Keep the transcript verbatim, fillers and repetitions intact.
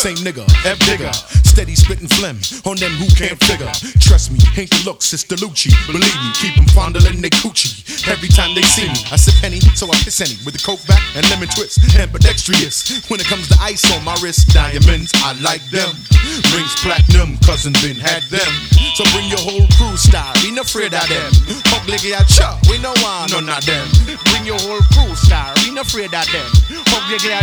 same nigga, F digger. Steady spitting phlegm on them who can't figure. Trust me, ain't the looks, it's the Lucci. Believe me, keep them fondling they coochie. Every time they see me, I sip Henny, so I piss any with the coke back and lemon twist. Ambidextrous, when it comes to ice on my wrist. Diamonds, I like them. Rings platinum, cousin Ben had them. So bring your whole crew style, we no afraid of them. Ugly at chop, we no want none of them. Bring your whole crew style, we no afraid of them. Ugly